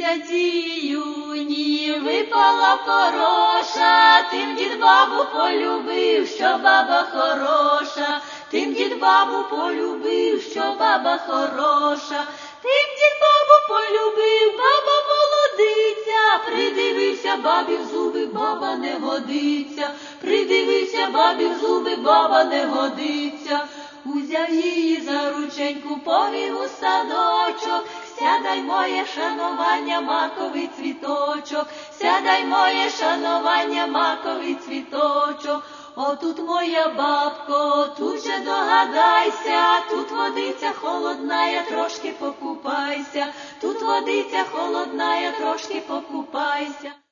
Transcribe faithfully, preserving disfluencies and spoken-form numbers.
місяці юні випала пороша, тим дід бабу полюбив, що баба хороша, тим дід бабу полюбив, що баба хороша, тим дід бабу полюбив, баба молодиця, придивився бабі в зуби, баба не годиться, придивився бабі в зуби, баба не годиться. Узяв її за рученьку, повів у садочок, сядай моє шанування, маковий цвіточок, сядай моє шанування, маковий цвіточок. Отут моя бабко, тут же догадайся, тут водиця холодна, я трошки покупайся, тут водиця холодна, я трошки покупайся.